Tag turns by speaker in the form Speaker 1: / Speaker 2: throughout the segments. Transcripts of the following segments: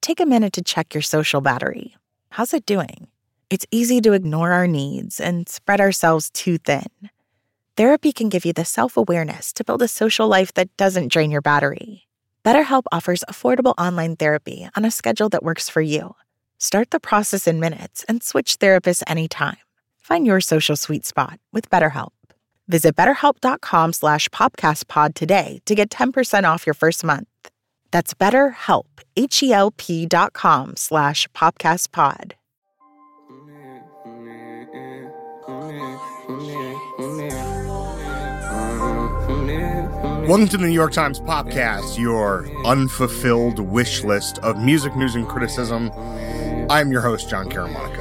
Speaker 1: take a minute to check your social battery. How's it doing? It's easy to ignore our needs and spread ourselves too thin. Therapy can give you the self-awareness to build a social life that doesn't drain your battery. BetterHelp offers affordable online therapy on a schedule that works for you. Start the process in minutes and switch therapists anytime. Find your social sweet spot with BetterHelp. Visit BetterHelp.com/PopcastPod today to get 10% off your first month. That's BetterHelp, HELP.com/PopcastPod.
Speaker 2: Welcome to the New York Times Popcast, your unfulfilled wish list of music, news, and criticism. I'm your host, John Caramonica.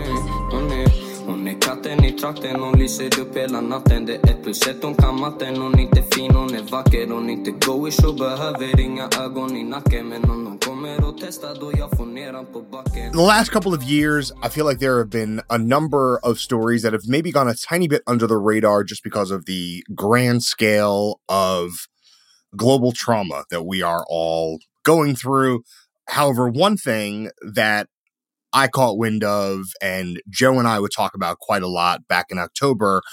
Speaker 2: In the last couple of years, I feel like there have been a number of stories that have maybe gone a tiny bit under the radar just because of the grand scale of global trauma that we are all going through. However, one thing that I caught wind of, and Joe and I would talk about quite a lot back in October,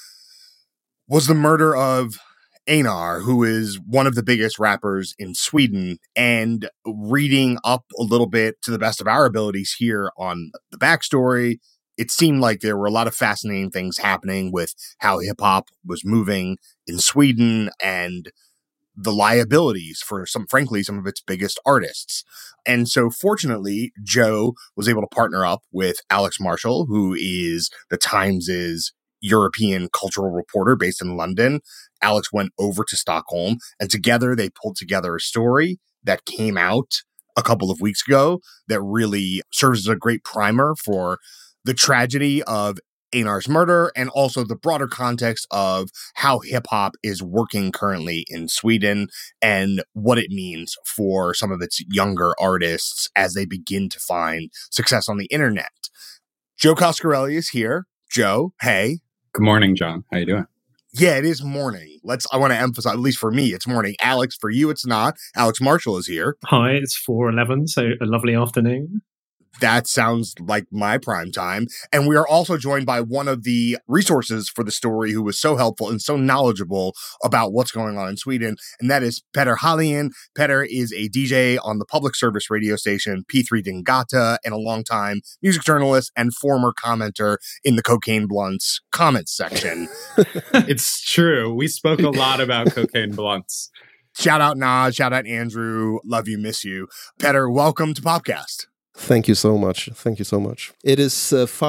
Speaker 2: was the murder of Einar, who is one of the biggest rappers in Sweden. And reading up a little bit to the best of our abilities here on the backstory, it seemed like there were a lot of fascinating things happening with how hip-hop was moving in Sweden and the liabilities for some of its biggest artists. And so fortunately, Joe was able to partner up with Alex Marshall, who is the Times' European cultural reporter based in London. Alex went over to Stockholm, and together they pulled together a story that came out a couple of weeks ago that really serves as a great primer for the tragedy of Einar's murder and also the broader context of how hip-hop is working currently in Sweden and what it means for some of its younger artists as they begin to find success on the internet. Joe Coscarelli is here. Joe, hey.
Speaker 3: Good morning, John. How you doing?
Speaker 2: Yeah, it is morning. I want to emphasize, at least for me, it's morning. Alex, for you, it's not. Alex Marshall is here.
Speaker 4: Hi, it's 4:11, so a lovely afternoon.
Speaker 2: That sounds like my prime time. And we are also joined by one of the resources for the story who was so helpful and so knowledgeable about what's going on in Sweden. And that is Petter Hallin. Petter is a DJ on the public service radio station P3 Dingata and a longtime music journalist and former commenter in the Cocaine Blunts comments section.
Speaker 3: It's true. We spoke a lot about Cocaine Blunts.
Speaker 2: Shout out Naj, shout out Andrew. Love you, miss you. Petter, welcome to Popcast.
Speaker 5: Thank you so much. Thank you so much. It is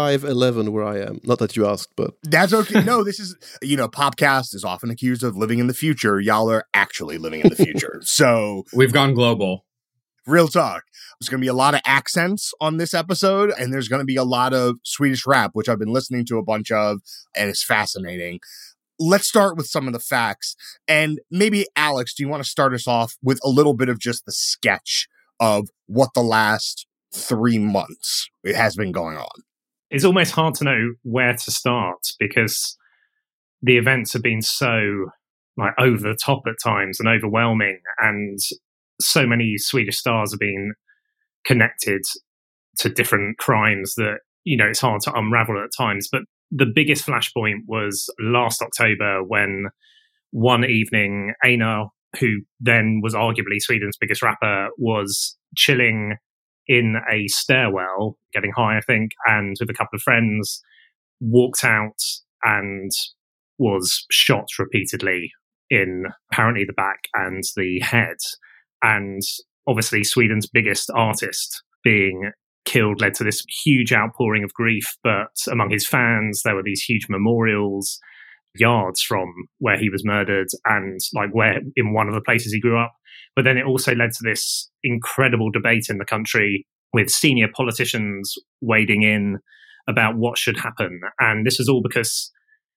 Speaker 5: 5:11 where I am. Not that you asked, but... That's
Speaker 2: okay. No, this is, Popcast is often accused of living in the future. Y'all are actually living in the future. So...
Speaker 3: We've gone global.
Speaker 2: Real talk. There's going to be a lot of accents on this episode, and there's going to be a lot of Swedish rap, which I've been listening to a bunch of, and it's fascinating. Let's start with some of the facts. And maybe, Alex, do you want to start us off with a little bit of just the sketch of what the last 3 months it has been going on?
Speaker 4: It's almost hard to know where to start because the events have been so over the top at times and overwhelming, and so many Swedish stars have been connected to different crimes that it's hard to unravel at times. But the biggest flashpoint was last October when one evening Einar, who then was arguably Sweden's biggest rapper, was chilling in a stairwell, getting high, I think, and with a couple of friends, walked out and was shot repeatedly in apparently the back and the head. And obviously Sweden's biggest artist being killed led to this huge outpouring of grief. But among his fans, there were these huge memorials yards from where he was murdered and where in one of the places he grew up. But then it also led to this incredible debate in the country with senior politicians wading in about what should happen. And this was all because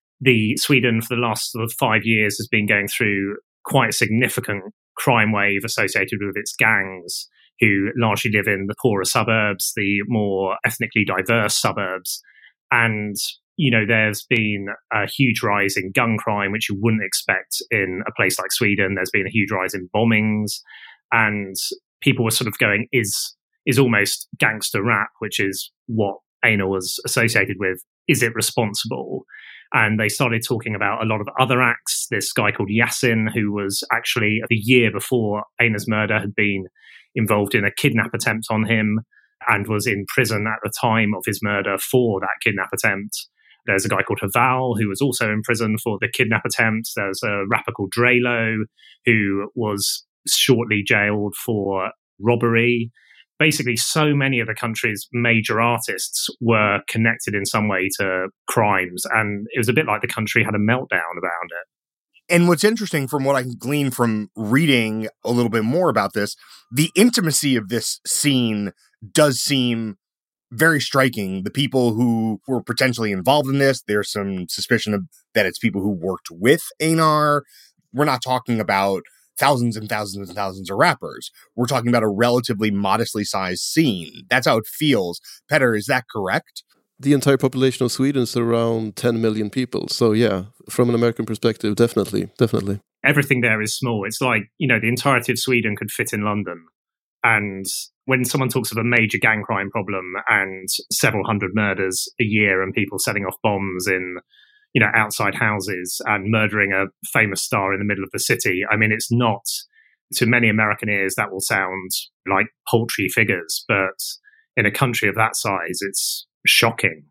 Speaker 4: Sweden for the last 5 years has been going through quite a significant crime wave associated with its gangs, who largely live in the poorer suburbs, the more ethnically diverse suburbs. And there's been a huge rise in gun crime, which you wouldn't expect in a place like Sweden. There's been a huge rise in bombings, and people were sort of going, is is almost gangster rap, which is what Einar was associated with. Is it responsible? And they started talking about a lot of other acts. This guy called Yasin, who was actually the year before Einar's murder had been involved in a kidnap attempt on him and was in prison at the time of his murder for that kidnap attempt. There's a guy called Haval, who was also in prison for the kidnap attempt. There's a rapper called Drelo, who was shortly jailed for robbery. Basically, so many of the country's major artists were connected in some way to crimes, and it was a bit like the country had a meltdown around it.
Speaker 2: And what's interesting from what I can glean from reading a little bit more about this, the intimacy of this scene does seem very striking. The people who were potentially involved in this, there's some suspicion that it's people who worked with Einar. We're not talking about thousands and thousands and thousands of rappers. We're talking about a relatively modestly sized scene. That's how it feels. Petter, is that correct?
Speaker 5: The entire population of Sweden is around 10 million people. So yeah, from an American perspective, definitely.
Speaker 4: Everything there is small. It's like, the entirety of Sweden could fit in London. And when someone talks of a major gang crime problem and several hundred murders a year and people setting off bombs in outside houses and murdering a famous star in the middle of the city. I mean, it's not, to many American ears, that will sound like paltry figures, but in a country of that size, it's shocking.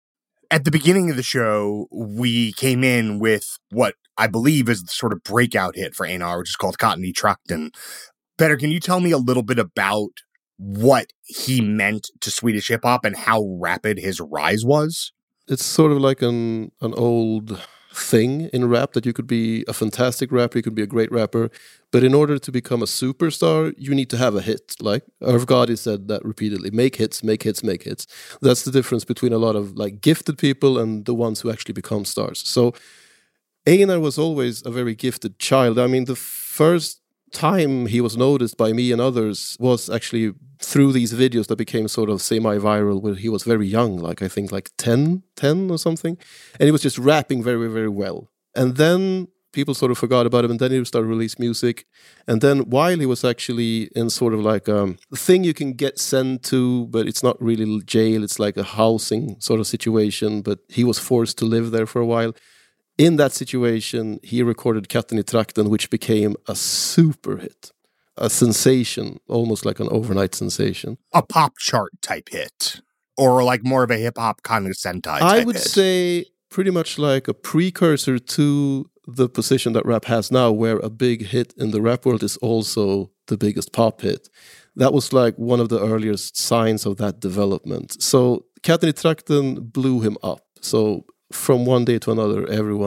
Speaker 2: At the beginning of the show, we came in with what I believe is the sort of breakout hit for Einar, which is called Cotton i Trakten. Petter, can you tell me a little bit about what he meant to Swedish hip-hop and how rapid his rise was?
Speaker 5: It's sort of like an old thing in rap that you could be a fantastic rapper, you could be a great rapper, but in order to become a superstar, you need to have a hit. Like Irv Gotti said that repeatedly: make hits, make hits, make hits. That's the difference between a lot of like gifted people and the ones who actually become stars. So Einar was always a very gifted child. I mean, the first time he was noticed by me and others was actually through these videos that became sort of semi-viral, where he was very young, like I think like 10 or something, and he was just rapping very, very well. And then people sort of forgot about him, and then he started to release music. And then while he was actually in sort of like a thing you can get sent to, but it's not really jail, it's like a housing sort of situation, but he was forced to live there for a while. In that situation, he recorded Katten i Trakten, which became a super hit, a sensation, almost like an overnight sensation.
Speaker 2: A pop chart type hit, or like more of a hip-hop kind of Sentai type
Speaker 5: I would
Speaker 2: hit.
Speaker 5: say pretty much like a precursor to the position that rap has now, where a big hit in the rap world is also the biggest pop hit. That was like one of the earliest signs of that development. So Katten i Trakten blew him up. So from one day to another,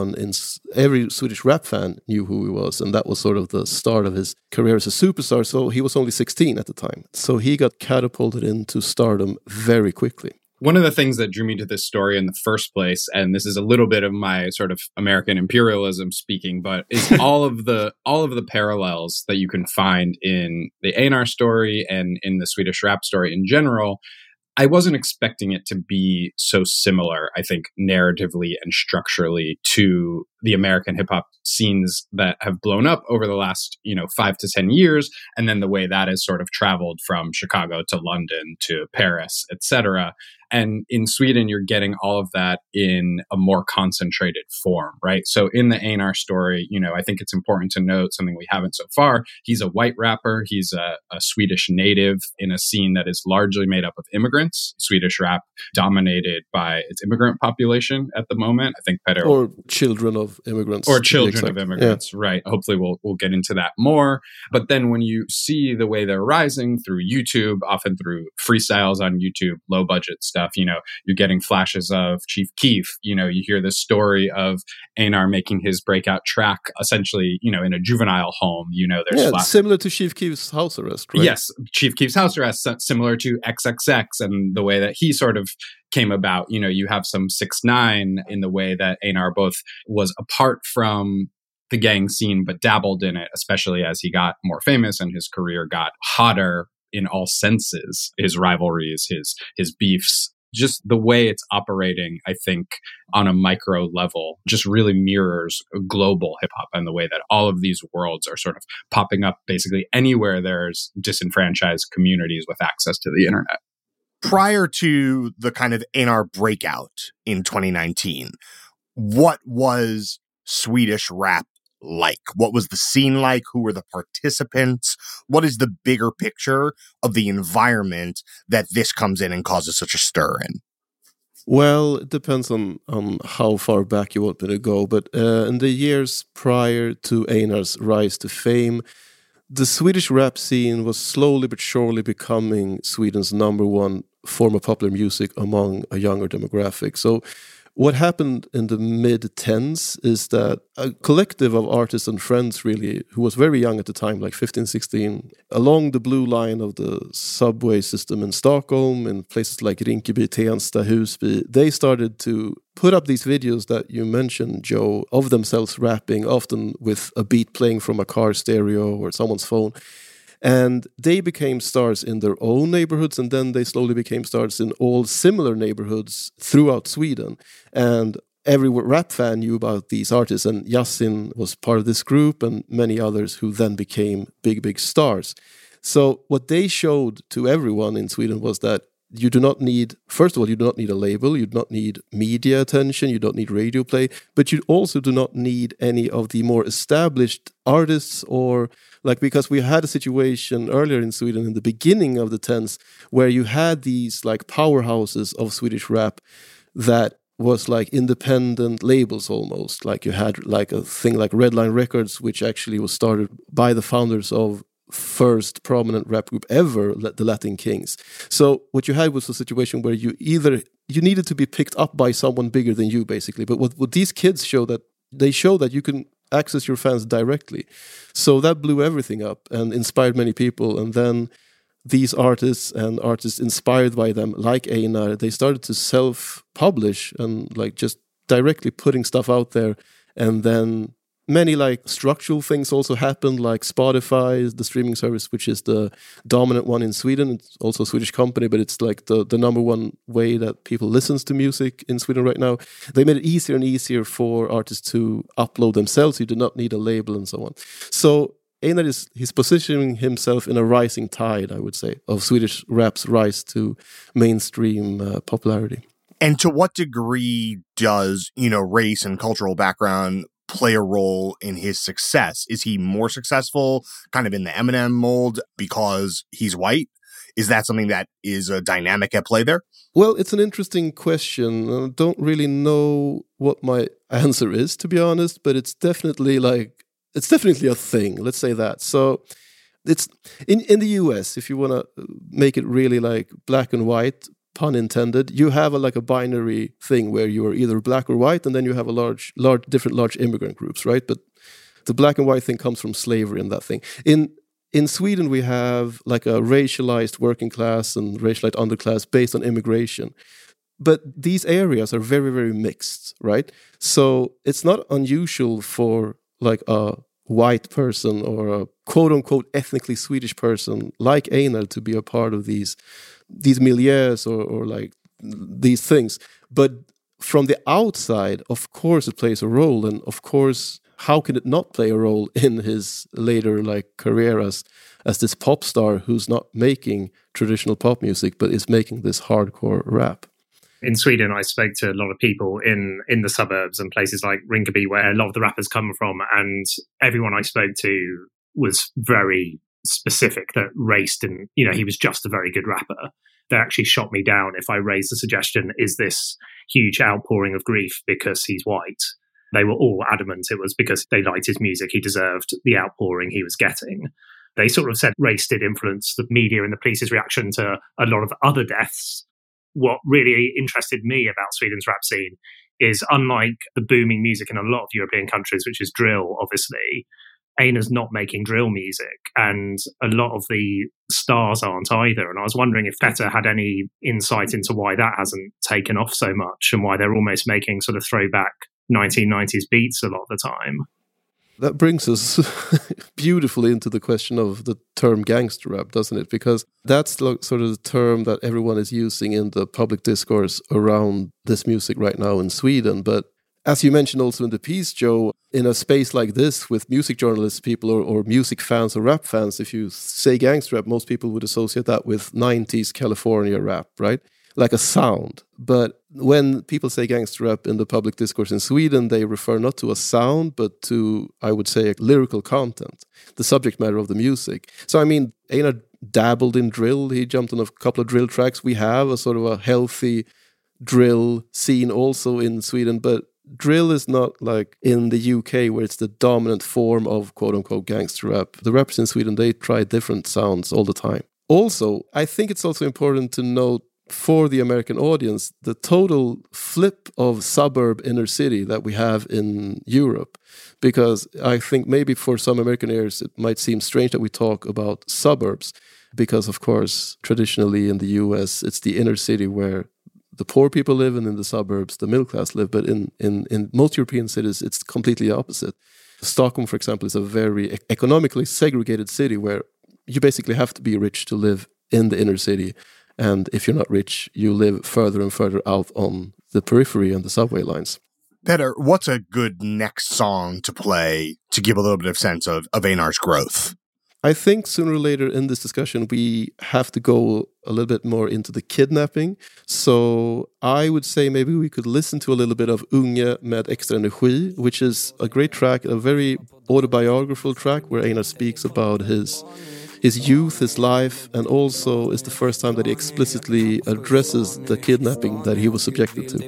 Speaker 5: every Swedish rap fan knew who he was, and that was sort of the start of his career as a superstar. So he was only 16 at the time. So he got catapulted into stardom very quickly.
Speaker 3: One of the things that drew me to this story in the first place, and this is a little bit of my sort of American imperialism speaking, but is all of the parallels that you can find in the Einar story and in the Swedish rap story in general. I wasn't expecting it to be so similar, I think, narratively and structurally to the American hip hop scenes that have blown up over the last, 5 to 10 years. And then the way that has sort of traveled from Chicago to London to Paris, etc. And in Sweden, you're getting all of that in a more concentrated form, right? So in the Einar story, I think it's important to note something we haven't so far. He's a white rapper. He's a Swedish native in a scene that is largely made up of immigrants. Swedish rap dominated by its immigrant population at the moment. I think Petter...
Speaker 5: Or children of immigrants.
Speaker 3: Or children of immigrants, yeah. Right. Hopefully we'll get into that more. But then when you see the way they're rising through YouTube, often through freestyles on YouTube, low budget stuff, you're getting flashes of Chief Keef. You hear the story of Einar making his breakout track essentially, in a juvenile home. There's
Speaker 5: similar to Chief Keef's house arrest, right?
Speaker 3: Yes, Chief Keef's house arrest, similar to XXX and the way that he sort of came about. You have some 6ix9ine in the way that Einar both was apart from the gang scene, but dabbled in it, especially as he got more famous and his career got hotter in all senses. His rivalries, his beefs, just the way it's operating, I think, on a micro level, just really mirrors global hip hop and the way that all of these worlds are sort of popping up basically anywhere there's disenfranchised communities with access to the internet.
Speaker 2: Prior to the kind of A&R breakout in 2019, what was Swedish rap like? What was the scene like? Who were the participants? What is the bigger picture of the environment that this comes in and causes such a stir in?
Speaker 5: Well, it depends on how far back you want me to go. But in the years prior to A&R's rise to fame, the Swedish rap scene was slowly but surely becoming Sweden's number one form of popular music among a younger demographic. So what happened in the mid-10s is that a collective of artists and friends, really, who was very young at the time, like 15, 16, along the blue line of the subway system in Stockholm, in places like Rinkeby, Tensta, Husby, they started to put up these videos that you mentioned, Joe, of themselves rapping, often with a beat playing from a car stereo or someone's phone. And they became stars in their own neighborhoods, and then they slowly became stars in all similar neighborhoods throughout Sweden. And every rap fan knew about these artists, and Yasin was part of this group, and many others who then became big, big stars. So what they showed to everyone in Sweden was that you do not need, first of all, you do not need a label, you do not need media attention, you don't need radio play, but you also do not need any of the more established artists or because we had a situation earlier in Sweden in the beginning of the 10s where you had these like powerhouses of Swedish rap that was like independent labels almost. Like you had like a thing like Red Line Records, which actually was started by the founders of first prominent rap group ever, the Latin Kings. So what you had was a situation where you needed to be picked up by someone bigger than you, basically. But what these kids show that you can access your fans directly. So that blew everything up and inspired many people. And then these artists and artists inspired by them, like A&R, they started to self-publish and like just directly putting stuff out there. And then many like structural things also happened, like Spotify, the streaming service, which is the dominant one in Sweden. It's also a Swedish company, but it's like the number one way that people listens to music in Sweden right now. They made it easier and easier for artists to upload themselves. You do not need a label and so on. So A&R he's positioning himself in a rising tide, I would say, of Swedish rap's rise to mainstream popularity.
Speaker 2: And to what degree does, race and cultural background play a role in his success? Is he more successful kind of in the Eminem mold because he's white? Is that something that is a dynamic at play there?
Speaker 5: Well, it's an interesting question. I don't really know what my answer is, to be honest, but it's definitely a thing. Let's say that. So it's in the US, if you want to make it really like black and white, pun intended, you have a binary thing where you are either black or white, and then you have a large immigrant groups, right? But the black and white thing comes from slavery and that thing. In Sweden, we have like a racialized working class and racialized underclass based on immigration. But these areas are very, very mixed, right? So it's not unusual for like a white person or a quote-unquote ethnically Swedish person like A&R to be a part of these milieus or like these things. But from the outside, of course, it plays a role. And of course, how can it not play a role in his later like career as this pop star who's not making traditional pop music, but is making this hardcore rap?
Speaker 4: In Sweden, I spoke to a lot of people in the suburbs and places like Rinkeby, where a lot of the rappers come from. And everyone I spoke to was very specific that race didn't, he was just a very good rapper. They actually shot me down if I raised the suggestion, is this huge outpouring of grief because he's white? They were all adamant it was because they liked his music. He deserved the outpouring he was getting. They sort of said race did influence the media and the police's reaction to a lot of other deaths. What really interested me about Sweden's rap scene is, unlike the booming music in a lot of European countries, which is drill, obviously, A&R's not making drill music, and a lot of the stars aren't either. And I was wondering if Petter had any insight into why that hasn't taken off so much and why they're almost making sort of throwback 1990s beats a lot of the time.
Speaker 5: That brings us beautifully into the question of the term gangster rap, doesn't it? Because that's sort of the term that everyone is using in the public discourse around this music right now in Sweden. But as you mentioned also in the piece, Joe, in a space like this with music journalists, people or music fans or rap fans, if you say gangster rap, most people would associate that with 90s California rap, right? Like a sound. But when people say gangster rap in the public discourse in Sweden, they refer not to a sound, but to, I would say, a lyrical content, the subject matter of the music. So, I mean, Einar dabbled in drill. He jumped on a couple of drill tracks. We have a sort of a healthy drill scene also in Sweden, but drill is not like in the UK where it's the dominant form of quote-unquote gangster rap. The rappers in Sweden, they try different sounds all the time. Also, I think it's also important to note for the American audience, the total flip of suburb inner city that we have in Europe. Because I think maybe for some American ears, it might seem strange that we talk about suburbs. Because, of course, traditionally in the US, it's the inner city where the poor people live, and in the suburbs, the middle class live. But in most European cities, it's completely opposite. Stockholm, for example, is a very economically segregated city where you basically have to be rich to live in the inner city. And if you're not rich, you live further and further out on the periphery and the subway lines.
Speaker 2: Petter, what's a good next song to play to give a little bit of sense of Einar's growth?
Speaker 5: I think sooner or later in this discussion, we have to go a little bit more into the kidnapping. So I would say maybe we could listen to a little bit of Unge med extra energi, which is a great track, a very autobiographical track where Einar speaks about his youth, his life, and also is the first time that he explicitly addresses the kidnapping that he was subjected to.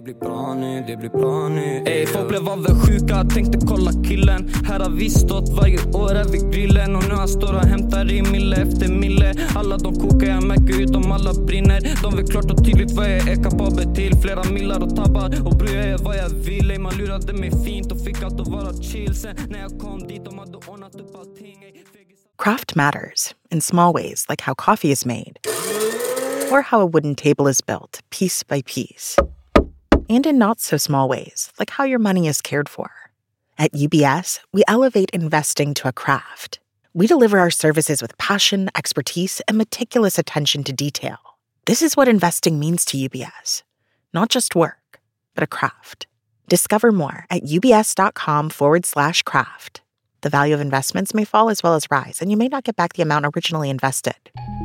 Speaker 6: Folk blev avundsjuka, tänkte kolla killen. Här har vi stått varje år vid grillen. Och nu han står och hämtar i mille efter mille. Alla de kokar, jag märker ut om alla brinner. De vet klart och tydligt vad jag är kapabel till. Flera millar och tabbar. Och bror jag är vad jag ville. Man lurade mig fint och fick allt att vara chill. Sen när jag kom dit, de hade ordnat upp allting.
Speaker 1: Craft matters in small ways, like how coffee is made, or how a wooden table is built, piece by piece, and in not so small ways, like how your money is cared for. At UBS, we elevate investing to a craft. We deliver our services with passion, expertise, and meticulous attention to detail. This is what investing means to UBS. Not just work, but a craft. Discover more at ubs.com/craft. The value of investments may fall as well as rise, and you may not get back the amount originally invested.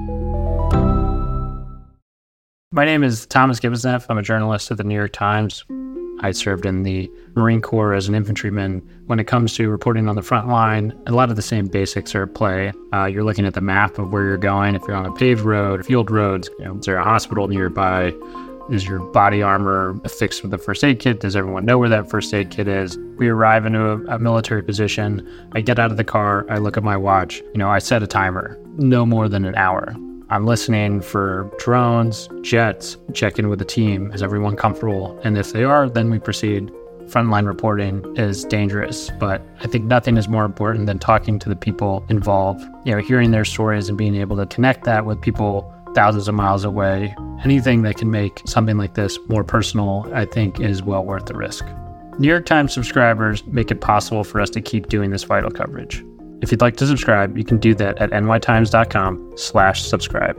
Speaker 7: My name is Thomas Gibbonsneff. I'm a journalist at the New York Times. I served in the Marine Corps as an infantryman. When it comes to reporting on the front line, a lot of the same basics are at play. You're looking at the map of where you're going. If you're on a paved road, field roads, is there a hospital nearby? Is your body armor affixed with a first aid kit? Does everyone know where that first aid kit is? We arrive into a military position. I get out of the car. I look at my watch. I set a timer, no more than an hour. I'm listening for drones, jets, check in with the team. Is everyone comfortable? And if they are, then we proceed. Frontline reporting is dangerous, but I think nothing is more important than talking to the people involved, hearing their stories and being able to connect that with people thousands of miles away. Anything that can make something like this more personal, I think, is well worth the risk. New York Times subscribers make it possible for us to keep doing this vital coverage. If you'd like to subscribe, you can do that at nytimes.com/subscribe.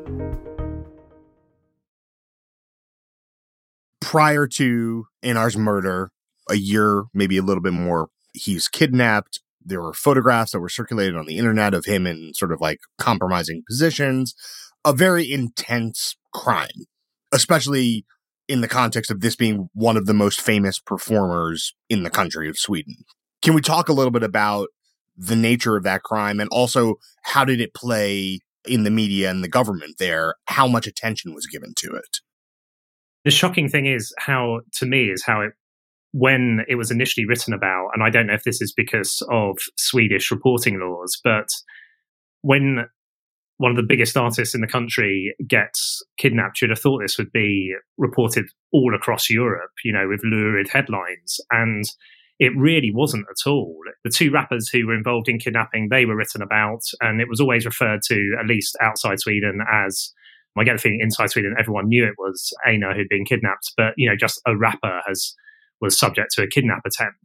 Speaker 2: Prior to Einar's murder, a year, maybe a little bit more, he's kidnapped. There were photographs that were circulated on the internet of him in sort of like compromising positions. A very intense crime, especially in the context of this being one of the most famous performers in the country of Sweden. Can we talk a little bit about the nature of that crime, and also how did it play in the media and the government there? How much attention was given to it?
Speaker 4: The shocking thing is how when it was initially written about, and I don't know if this is because of Swedish reporting laws, but when one of the biggest artists in the country gets kidnapped, you'd have thought this would be reported all across Europe, with lurid headlines. And it really wasn't at all. The two rappers who were involved in kidnapping, they were written about, and it was always referred to, at least outside Sweden, as, I get the feeling inside Sweden, everyone knew it was Einar who'd been kidnapped, but, just a rapper was subject to a kidnap attempt.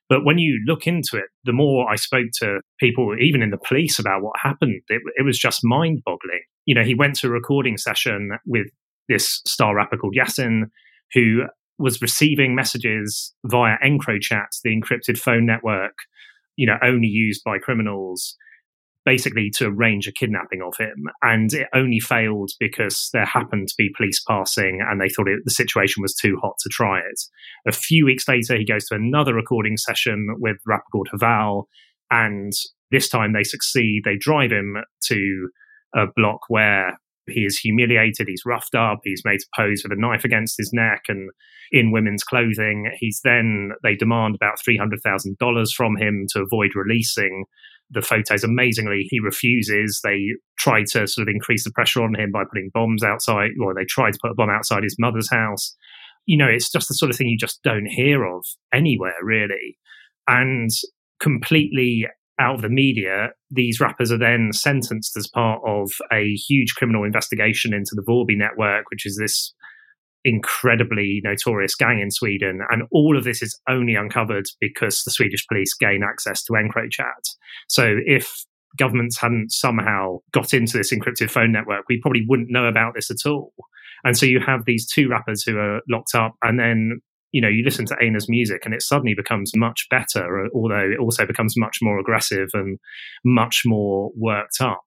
Speaker 4: But when you look into it, the more I spoke to people, even in the police, about what happened, it was just mind-boggling. He went to a recording session with this star rapper called Yasin, who was receiving messages via EncroChat, the encrypted phone network, only used by criminals, basically to arrange a kidnapping of him. And it only failed because there happened to be police passing and they thought the situation was too hot to try it. A few weeks later, he goes to another recording session with a rapper called Haval, and this time they succeed. They drive him to a block where he is humiliated, he's roughed up, he's made to pose with a knife against his neck and in women's clothing. They demand about $300,000 from him to avoid releasing the photos. Amazingly, he refuses. They try to sort of increase the pressure on him by putting bombs outside, or they tried to put a bomb outside his mother's house. It's just the sort of thing you just don't hear of anywhere, really. And completely out of the media, these rappers are then sentenced as part of a huge criminal investigation into the Vorby network, which is this incredibly notorious gang in Sweden. And all of this is only uncovered because the Swedish police gain access to EncroChat. So if governments hadn't somehow got into this encrypted phone network, we probably wouldn't know about this at all. And so you have these two rappers who are locked up, and then you listen to Einar's music and it suddenly becomes much better, although it also becomes much more aggressive and much more worked up.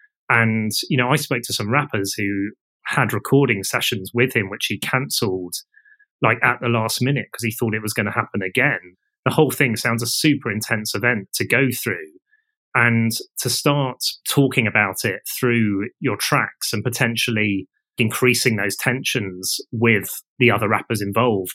Speaker 4: And I spoke to some rappers who had recording sessions with him, which he cancelled at the last minute because he thought it was going to happen again. The whole thing sounds a super intense event to go through, and to start talking about it through your tracks and potentially increasing those tensions with the other rappers involved.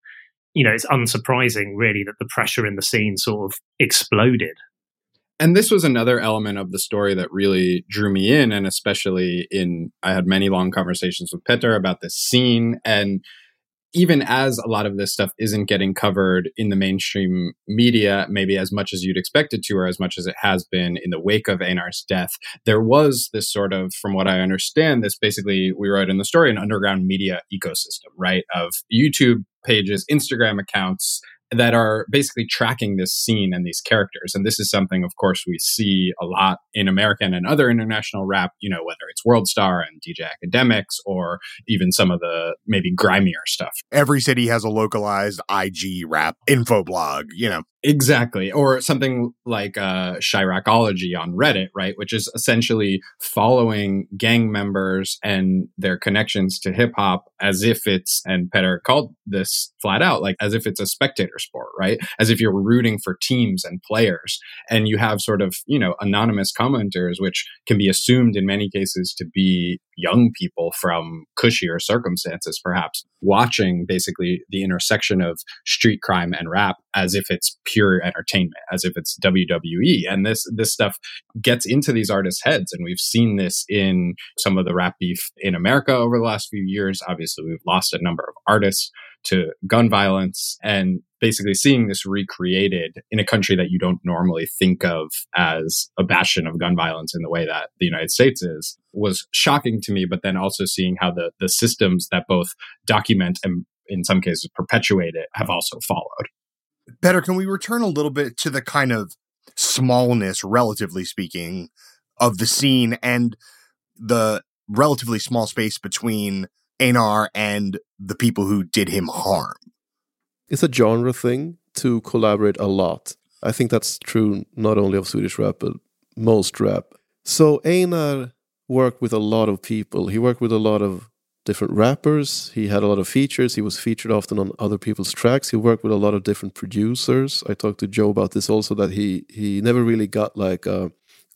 Speaker 4: It's unsurprising really that the pressure in the scene sort of exploded.
Speaker 3: And this was another element of the story that really drew me in, and especially I had many long conversations with Petter about this scene. And even as a lot of this stuff isn't getting covered in the mainstream media, maybe as much as you'd expect it to, or as much as it has been in the wake of Einar's death, there was this sort of, from what I understand, this basically, we wrote in the story, an underground media ecosystem, right? Of YouTube pages, Instagram accounts, that are basically tracking this scene and these characters. And this is something, of course, we see a lot in American and other international rap, whether it's Worldstar and DJ Academics or even some of the maybe grimier stuff.
Speaker 2: Every city has a localized IG rap info blog,
Speaker 3: Exactly. Or something like Chiracology on Reddit, right? Which is essentially following gang members and their connections to hip hop as if it's, and Petter called this flat out, as if it's a spectator sport, right? As if you're rooting for teams and players. And you have sort of, anonymous commenters, which can be assumed in many cases to be young people from cushier circumstances, perhaps, watching basically the intersection of street crime and rap as if it's pure entertainment, as if it's WWE. And this stuff gets into these artists' heads. And we've seen this in some of the rap beef in America over the last few years. Obviously, we've lost a number of artists to gun violence, and basically seeing this recreated in a country that you don't normally think of as a bastion of gun violence in the way that the United States is, was shocking to me. But then also seeing how the systems that both document and in some cases perpetuate it have also followed.
Speaker 2: Petter, can we return a little bit to the kind of smallness, relatively speaking, of the scene and the relatively small space between Einar and the people who did him harm?
Speaker 5: It's a genre thing to collaborate a lot. I think that's true not only of Swedish rap, but most rap. So Einar worked with a lot of people. He worked with a lot of different rappers. He had a lot of features. He was featured often on other people's tracks. He worked with a lot of different producers. I talked to Joe about this also, that he never really got like a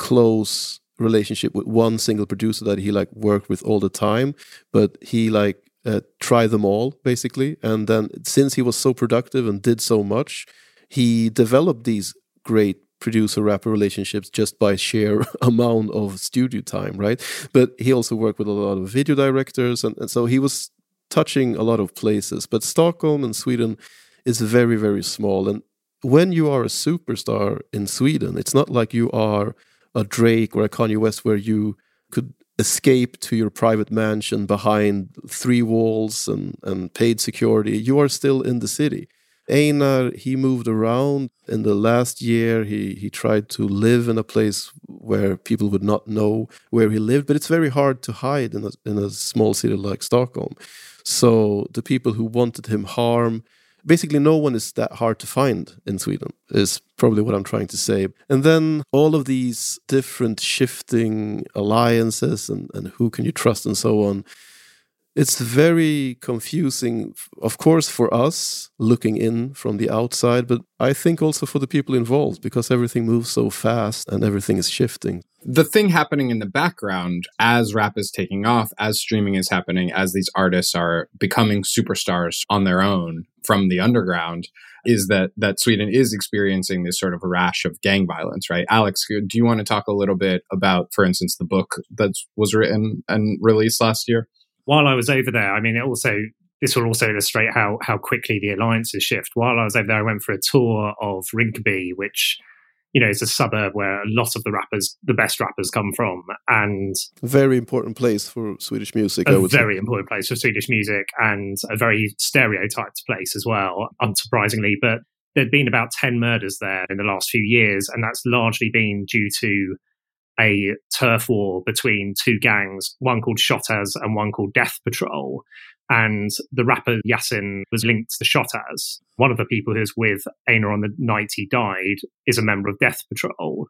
Speaker 5: close relationship with one single producer that he like worked with all the time, but he like tried them all basically. And then since he was so productive and did so much, he developed these great producer-rapper relationships just by sheer amount of studio time, right? But he also worked with a lot of video directors, and so he was touching a lot of places. But Stockholm and Sweden is very, very small. And when you are a superstar in Sweden, it's not like you are a Drake or a Kanye West where you could escape to your private mansion behind 3 walls and paid security. You are still in the city. Einar, he moved around. In the last year, he tried to live in a place where people would not know where he lived, but it's very hard to hide in a small city like Stockholm. So the people who wanted him harm, basically no one is that hard to find in Sweden, is probably what I'm trying to say. And then all of these different shifting alliances and who can you trust and so on. It's very confusing, of course, for us looking in from the outside, but I think also for the people involved, because everything moves so fast and everything is shifting.
Speaker 3: The thing happening in the background as rap is taking off, as streaming is happening, as these artists are becoming superstars on their own from the underground, is that Sweden is experiencing this sort of rash of gang violence, right? Alex, do you want to talk a little bit about, for instance, the book that was written and released last year?
Speaker 4: While I was over there, I mean, this will also illustrate how quickly the alliances shift. While I was over there, I went for a tour of Rinkeby, which, you know, is a suburb where a lot of the best rappers come from. And
Speaker 5: very important place for Swedish music, I would say. A very important
Speaker 4: place for Swedish music, and a very stereotyped place as well, unsurprisingly. But there'd been about 10 murders there in the last few years, and that's largely been due to a turf war between two gangs, one called Shottaz and one called Death Patrol. And the rapper Yasin was linked to the Shottaz. One of the people who was with Einar on the night he died is a member of Death Patrol.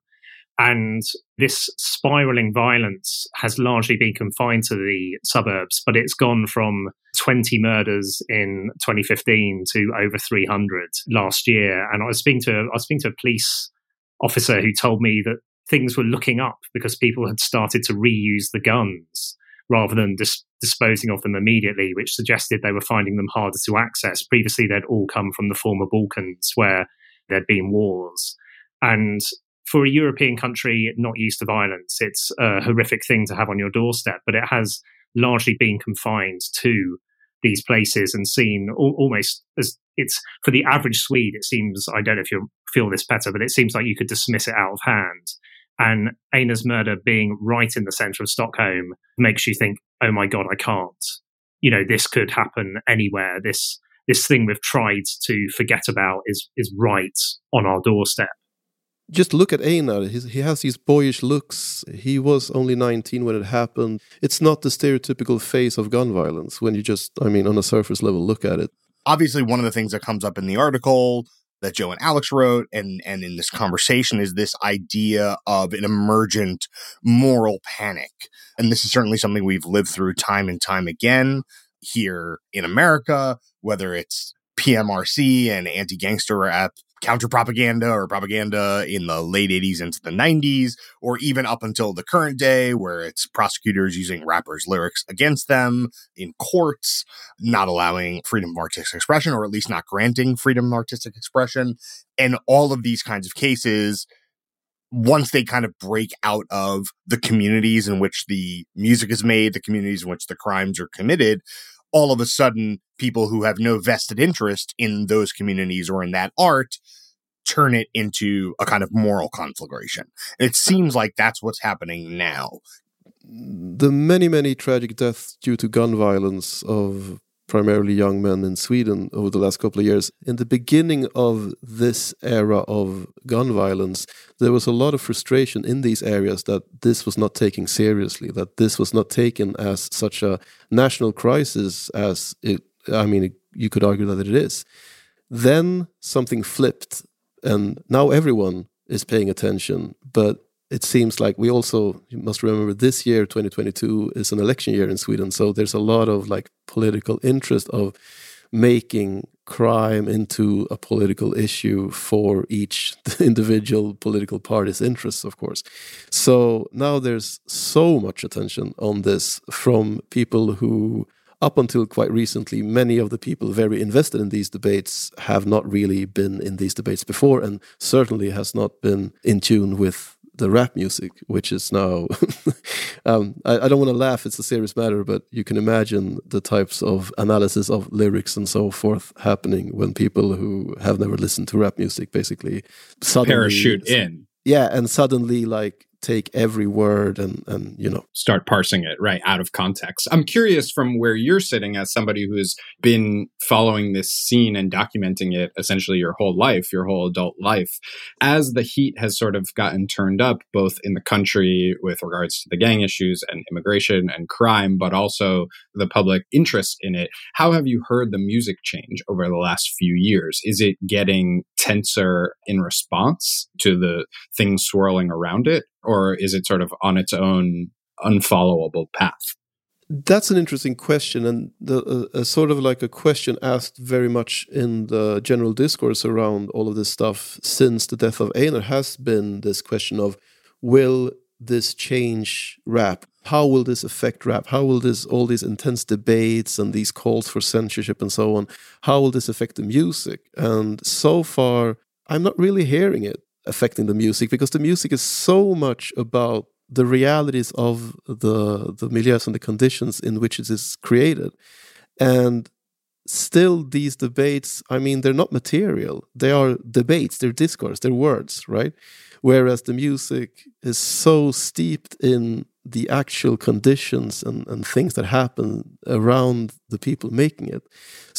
Speaker 4: And this spiraling violence has largely been confined to the suburbs, but it's gone from 20 murders in 2015 to over 300 last year. And I was speaking to a police officer who told me that things were looking up because people had started to reuse the guns rather than disposing of them immediately, which suggested they were finding them harder to access. Previously, they'd all come from the former Balkans where there'd been wars. And for a European country not used to violence, it's a horrific thing to have on your doorstep, but it has largely been confined to these places and seen almost as it's for the average Swede. It seems, I don't know if you feel this better, but it seems like you could dismiss it out of hand. And Einar's murder being right in the centre of Stockholm makes you think, oh my God, I can't. You know, this could happen anywhere. This thing we've tried to forget about is right on our doorstep.
Speaker 5: Just look at Einar. He has these boyish looks. He was only 19 when it happened. It's not the stereotypical face of gun violence when you just, I mean, on a surface level, look at it.
Speaker 2: Obviously, one of the things that comes up in the article that Joe and Alex wrote and in this conversation is this idea of an emergent moral panic. And this is certainly something we've lived through time and time again here in America, whether it's PMRC and anti-gangster rap counter-propaganda or propaganda in the late 80s into the 90s, or even up until the current day where it's prosecutors using rappers' lyrics against them in courts, not allowing freedom of artistic expression, or at least not granting freedom of artistic expression. And all of these kinds of cases, once they kind of break out of the communities in which the music is made, the communities in which the crimes are committed, all of a sudden, people who have no vested interest in those communities or in that art turn it into a kind of moral conflagration. And it seems like that's what's happening now.
Speaker 5: The many, many tragic deaths due to gun violence of primarily young men in Sweden over the last couple of years. In the beginning of this era of gun violence, there was a lot of frustration in these areas that this was not taken seriously, that this was not taken as such a national crisis as it, I mean, you could argue that it is. Then something flipped, and now everyone is paying attention, but it seems like we also, you must remember, this year, 2022, is an election year in Sweden. So there's a lot of like political interest of making crime into a political issue for each individual political party's interests, of course. So now there's so much attention on this from people who, up until quite recently, many of the people very invested in these debates have not really been in these debates before, and certainly has not been in tune with the rap music, which is now, I don't want to laugh, it's a serious matter, but you can imagine the types of analysis of lyrics and so forth happening when people who have never listened to rap music basically suddenly
Speaker 3: parachute in.
Speaker 5: Yeah, and suddenly like take every word and
Speaker 3: start parsing it right out of context. I'm curious from where you're sitting as somebody who's been following this scene and documenting it essentially your whole life, your whole adult life, as the heat has sort of gotten turned up both in the country with regards to the gang issues and immigration and crime, but also the public interest in it. How have you heard the music change over the last few years? Is it getting tenser in response to the things swirling around it? Or is it sort of on its own unfollowable path?
Speaker 5: That's an interesting question, and sort of like a question asked very much in the general discourse around all of this stuff since the death of Einar has been this question of, will this change rap? How will this affect rap? How will all these intense debates and these calls for censorship and so on, how will this affect the music? And so far, I'm not really hearing it affecting the music, because the music is so much about the realities of the milieus and the conditions in which it is created. And still these debates, I mean, they're not material. They are debates, they're discourse, they're words, right? Whereas the music is so steeped in the actual conditions and things that happen around the people making it.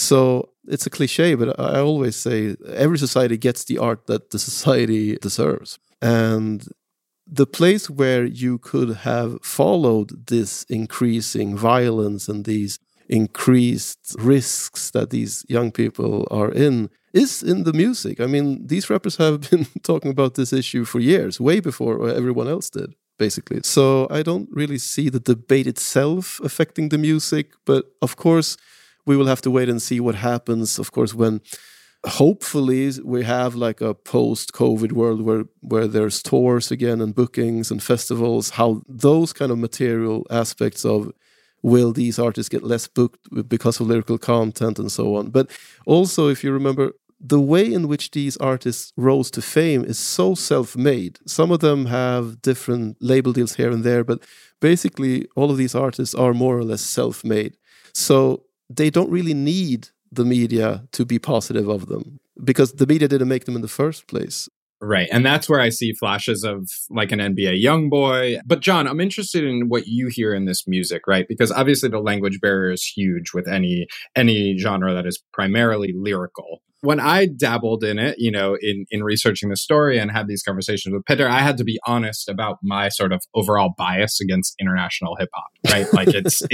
Speaker 5: So it's a cliche, but I always say every society gets the art that the society deserves. And the place where you could have followed this increasing violence and these increased risks that these young people are in is in the music. I mean, these rappers have been talking about this issue for years, way before everyone else did, basically. So I don't really see the debate itself affecting the music, but of course, we will have to wait and see what happens, of course, when hopefully we have like a post-COVID world where there's tours again and bookings and festivals, how those kind of material aspects of will these artists get less booked because of lyrical content and so on. But also, if you remember, the way in which these artists rose to fame is so self-made. Some of them have different label deals here and there, but basically all of these artists are more or less self-made. So they don't really need the media to be positive of them, because the media didn't make them in the first place.
Speaker 3: Right. And that's where I see flashes of like an NBA Youngboy. But John, I'm interested in what you hear in this music, right? Because obviously the language barrier is huge with any genre that is primarily lyrical. When I dabbled in it, in researching the story and had these conversations with Petter, I had to be honest about my sort of overall bias against international hip hop, right? Like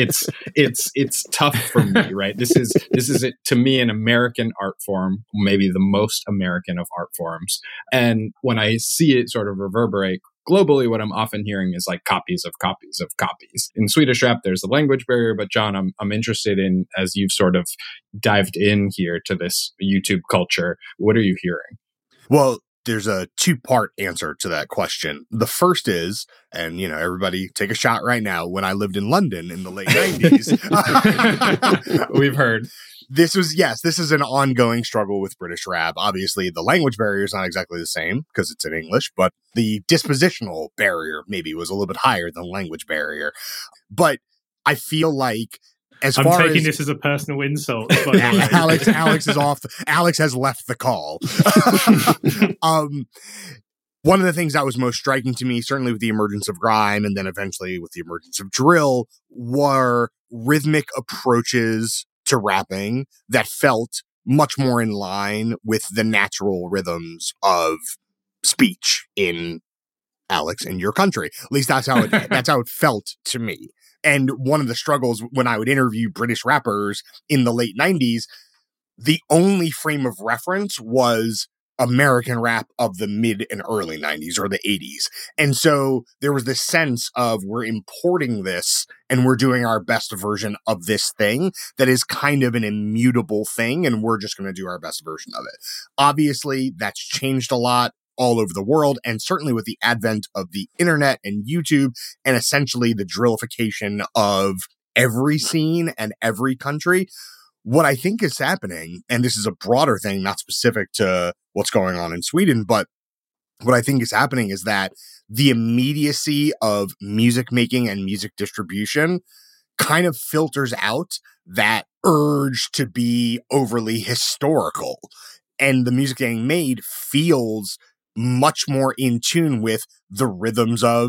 Speaker 3: it's tough for me, right? This is to me an American art form, maybe the most American of art forms. And when I see it sort of reverberate globally, what I'm often hearing is like copies of copies of copies. In Swedish rap, there's a language barrier, but John, I'm interested in, as you've sort of dived in here to this YouTube culture, what are you hearing?
Speaker 2: Well, there's a two-part answer to that question. The first is, and everybody take a shot right now, when I lived in London in the late 90s.
Speaker 3: We've heard.
Speaker 2: This is an ongoing struggle with British rap. Obviously, the language barrier is not exactly the same because it's in English, but the dispositional barrier maybe was a little bit higher than language barrier. But I feel like
Speaker 4: I'm taking this as a personal insult.
Speaker 2: Alex is off. Alex has left the call. One of the things that was most striking to me, certainly with the emergence of grime and then eventually with the emergence of drill, were rhythmic approaches to rapping that felt much more in line with the natural rhythms of speech in Alex in your country. At least that's how it felt to me. And one of the struggles when I would interview British rappers in the late 90s, the only frame of reference was American rap of the mid and early 90s or the 80s. And so there was this sense of we're importing this and we're doing our best version of this thing that is kind of an immutable thing, and we're just going to do our best version of it. Obviously, that's changed a lot all over the world, and certainly with the advent of the internet and YouTube and essentially the drillification of every scene and every country. What I think is happening, and this is a broader thing, not specific to what's going on in Sweden, but what I think is happening is that the immediacy of music making and music distribution kind of filters out that urge to be overly historical. And the music getting made feels much more in tune with the rhythms of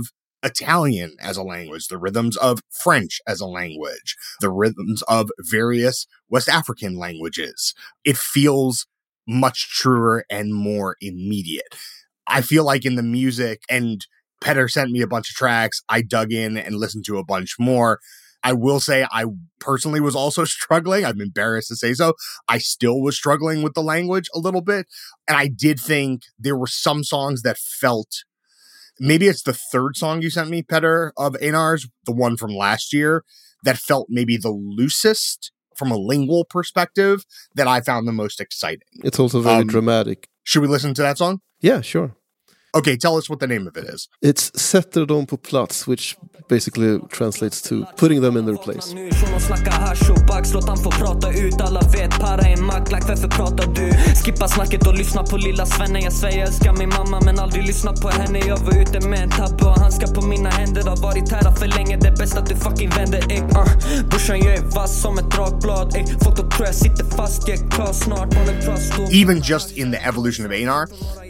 Speaker 2: Italian as a language, the rhythms of French as a language, the rhythms of various West African languages. It feels much truer and more immediate. I feel like in the music, and Petter sent me a bunch of tracks, I dug in and listened to a bunch more. I will say I personally was also struggling. I'm embarrassed to say so. I still was struggling with the language a little bit. And I did think there were some songs that felt, maybe it's the third song you sent me, Petter, of Einar's, the one from last year, that felt maybe the loosest from a lingual perspective, that I found the most exciting.
Speaker 5: It's also very dramatic.
Speaker 2: Should we listen to that song?
Speaker 5: Yeah, sure.
Speaker 2: Okay, tell us what the name of it is.
Speaker 5: It's Sätter dem på plats, which basically translates to putting them in their place.
Speaker 6: Skippa snacket och lyssna på lilla Svenne. Jag säger jag älskar min mamma men aldrig lyssna på henne. Jag var ute med en tabbe och handskar på mina händer. Har varit här för länge, det är bäst att du fucking vänder. Brorsan jag är vass som ett drakblad. Folk då tror jag sitter fast, jag är klar snart.
Speaker 2: Even just in the evolution of Einar,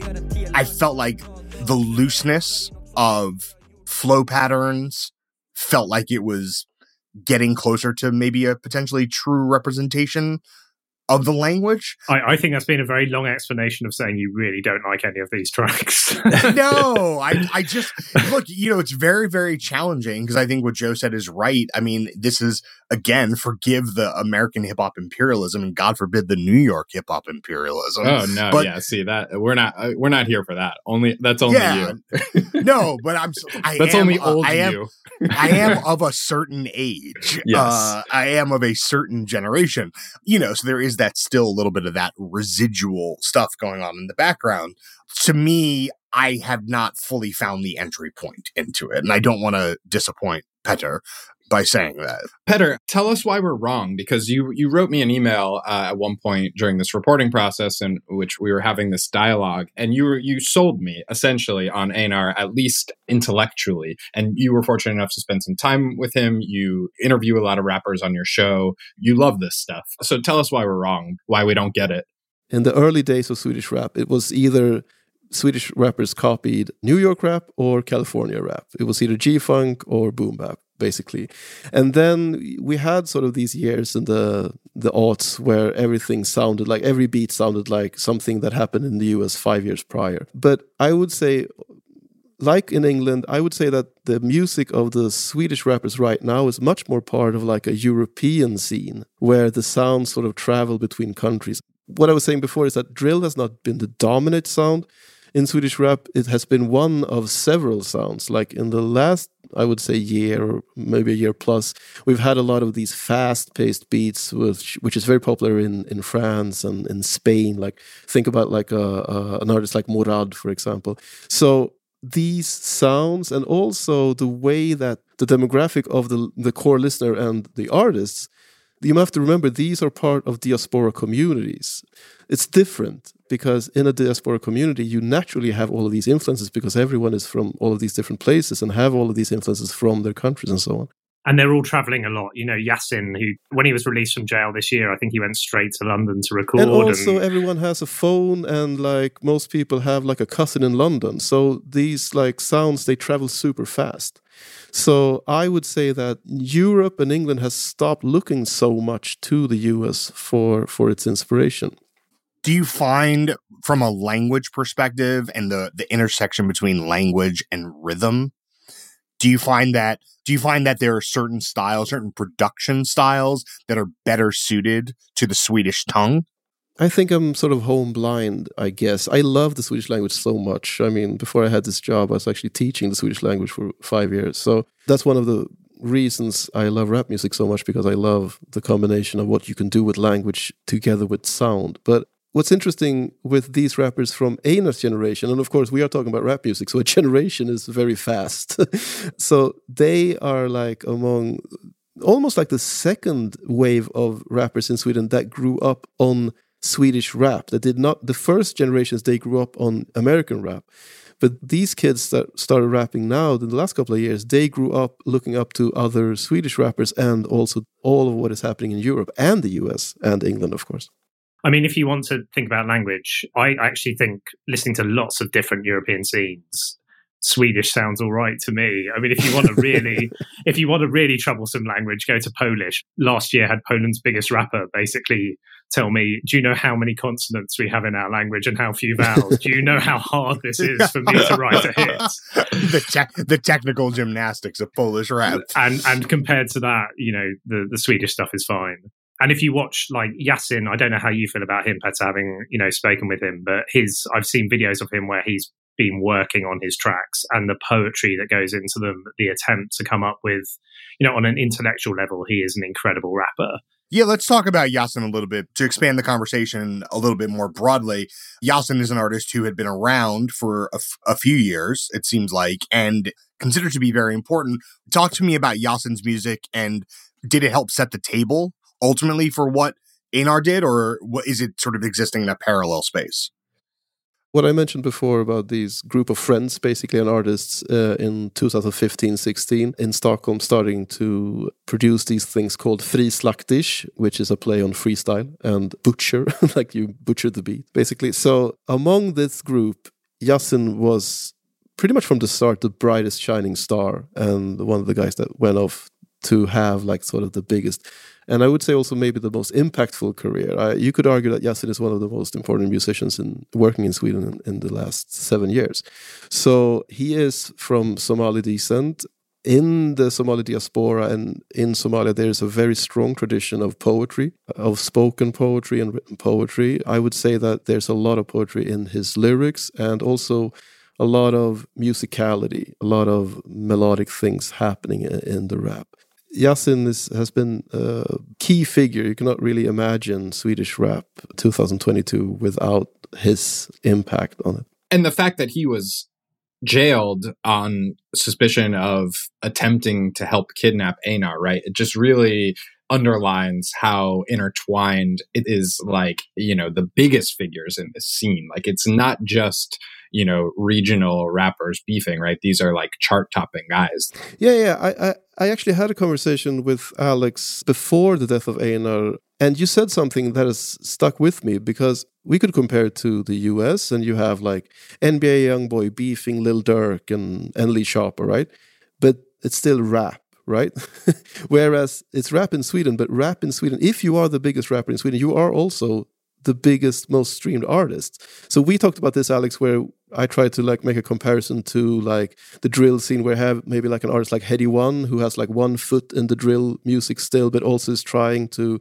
Speaker 2: I felt like the looseness of flow patterns felt like it was getting closer to maybe a potentially true representation of the language.
Speaker 4: I think that's been a very long explanation of saying you really don't like any of these tracks.
Speaker 2: No, I just, look, it's very, very challenging because I think what Joe said is right. I mean, this is, again, forgive the American hip-hop imperialism and God forbid the New York hip-hop imperialism.
Speaker 3: Oh, no, but, yeah, see, that we're not here for that. That's only you.
Speaker 2: No, but
Speaker 3: that's only old you.
Speaker 2: I am of a certain age.
Speaker 3: Yes.
Speaker 2: I am of a certain generation. So there is that still a little bit of that residual stuff going on in the background. To me, I have not fully found the entry point into it. And I don't want to disappoint Petter by saying that.
Speaker 3: Petter, tell us why we're wrong, because you wrote me an email at one point during this reporting process in which we were having this dialogue, and you sold me essentially on Einar, at least intellectually, and you were fortunate enough to spend some time with him. You interview a lot of rappers on your show. You love this stuff. So tell us why we're wrong, why we don't get it.
Speaker 5: In the early days of Swedish rap, it was either Swedish rappers copied New York rap or California rap. It was either G-Funk or boom bap, basically. And then we had sort of these years in the aughts where everything sounded like, every beat sounded like something that happened in the US 5 years prior. But I would say, like in England, I would say that the music of the Swedish rappers right now is much more part of like a European scene where the sounds sort of travel between countries. What I was saying before is that drill has not been the dominant sound in Swedish rap. It has been one of several sounds. Like in the last, I would say, year or maybe a year plus, we've had a lot of these fast-paced beats, which is very popular in France and in Spain. Like think about like an artist like Morad, for example. So these sounds, and also the way that the demographic of the core listener and the artists, you have to remember these are part of diaspora communities. It's different because in a diaspora community, you naturally have all of these influences because everyone is from all of these different places and have all of these influences from their countries and so on.
Speaker 4: And they're all traveling a lot. Yasin, who, when he was released from jail this year, I think he went straight to London to record.
Speaker 5: And also everyone has a phone, and like most people have like a cousin in London. So these like sounds, they travel super fast. So I would say that Europe and England has stopped looking so much to the US for its inspiration.
Speaker 2: Do you find, from a language perspective and the intersection between language and rhythm, do you find that there are certain styles, certain production styles that are better suited to the Swedish tongue?
Speaker 5: I think I'm sort of home blind, I guess. I love the Swedish language so much. I mean, before I had this job, I was actually teaching the Swedish language for 5 years. So that's one of the reasons I love rap music so much, because I love the combination of what you can do with language together with sound. But what's interesting with these rappers from Einar's generation, and of course we are talking about rap music, so a generation is very fast. So they are like among almost like the second wave of rappers in Sweden that grew up on Swedish rap. That did not, the first generations, they grew up on American rap. But these kids that started rapping now in the last couple of years, they grew up looking up to other Swedish rappers and also all of what is happening in Europe and the US and England, of course.
Speaker 4: I mean, if you want to think about language, I actually think listening to lots of different European scenes Swedish sounds all right to me. I mean, if you want a really troublesome language, go to Polish. Last year had Poland's biggest rapper basically tell me, do you know how many consonants we have in our language and how few vowels? Do you know how hard this is for me to write a hit?
Speaker 2: The technical gymnastics of Polish rap.
Speaker 4: And compared to that, the Swedish stuff is fine. And if you watch like Yasin, I don't know how you feel about him, Petter, having, spoken with him, but I've seen videos of him where he's been working on his tracks and the poetry that goes into them, the attempt to come up with, on an intellectual level, he is an incredible rapper.
Speaker 2: Yeah, let's talk about Yasin a little bit to expand the conversation a little bit more broadly. Yasin is an artist who had been around for a few years, it seems like, and considered to be very important. Talk to me about Yasin's music, and did it help set the table ultimately for what Einar did, or what is it sort of existing in a parallel space?
Speaker 5: What I mentioned before about these group of friends, basically, and artists in 2015-16 in Stockholm starting to produce these things called frislaktish, which is a play on freestyle, and butcher, like you butcher the beat, basically. So among this group, Yasin was pretty much from the start the brightest shining star and one of the guys that went off to have like sort of the biggest, and I would say also maybe the most impactful career. You could argue that Yasin is one of the most important musicians working in Sweden in the last 7 years. So he is from Somali descent. In the Somali diaspora and in Somalia, there's a very strong tradition of poetry, of spoken poetry and written poetry. I would say that there's a lot of poetry in his lyrics and also a lot of musicality, a lot of melodic things happening in the rap. Yasin has been a key figure. You cannot really imagine Swedish rap 2022 without his impact on it.
Speaker 3: And the fact that he was jailed on suspicion of attempting to help kidnap Einar, right? It just really underlines how intertwined it is, like, the biggest figures in this scene. Like, it's not just, regional rappers beefing, right? These are like chart-topping guys.
Speaker 5: Yeah. I actually had a conversation with Alex before the death of Einar, and you said something that has stuck with me, because we could compare it to the US, and you have like NBA Youngboy beefing Lil Durk and Lee Sharper, right? But it's still rap, right? Whereas it's rap in Sweden, but rap in Sweden, if you are the biggest rapper in Sweden, you are also the biggest, most streamed artist. So we talked about this, Alex, where I tried to like make a comparison to like the drill scene, where I have maybe like an artist like Headie One, who has like 1 foot in the drill music still, but also is trying to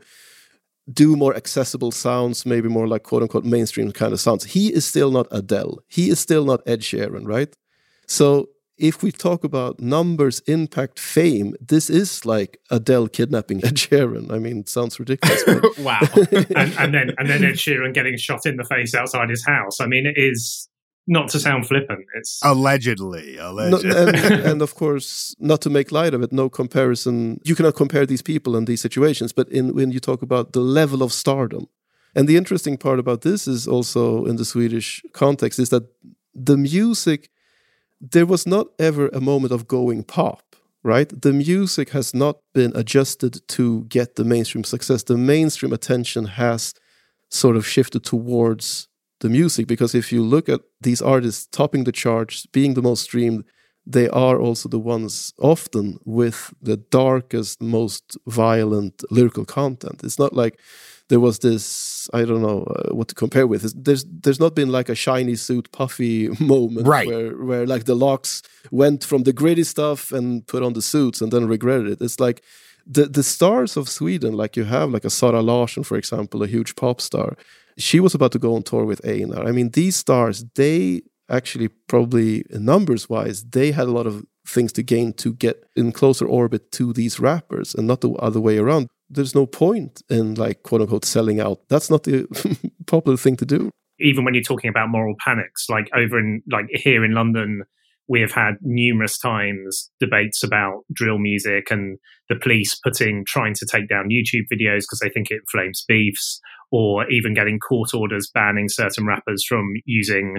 Speaker 5: do more accessible sounds, maybe more like quote unquote mainstream kind of sounds. He is still not Adele. He is still not Ed Sheeran, right? So if we talk about numbers, impact, fame, this is like Adele kidnapping Ed Sheeran. I mean, it sounds ridiculous. But
Speaker 4: wow. and then Ed Sheeran getting shot in the face outside his house. I mean, it is, not to sound flippant, it's
Speaker 2: allegedly.
Speaker 5: And of course, not to make light of it, no comparison. You cannot compare these people and these situations, but when you talk about the level of stardom. And the interesting part about this is also in the Swedish context is that the music, there was not ever a moment of going pop, right? The music has not been adjusted to get the mainstream success. The mainstream attention has sort of shifted towards the music, because if you look at these artists topping the charts, being the most streamed, they are also the ones often with the darkest, most violent lyrical content. It's not like there was this, I don't know what to compare with. There's not been like a shiny suit, puffy moment,
Speaker 2: right,
Speaker 5: where like the Locks went from the gritty stuff and put on the suits and then regretted it. It's like the stars of Sweden, like you have like a Sara Larsson, for example, a huge pop star. She was about to go on tour with Einar. I mean, these stars, they actually probably numbers-wise, they had a lot of things to gain to get in closer orbit to these rappers and not the other way around. There's no point in like quote-unquote selling out. That's not the popular thing to do.
Speaker 4: Even when you're talking about moral panics, like over in like here in London, we have had numerous times debates about drill music and the police trying to take down YouTube videos because they think it inflames beefs, or even getting court orders banning certain rappers from using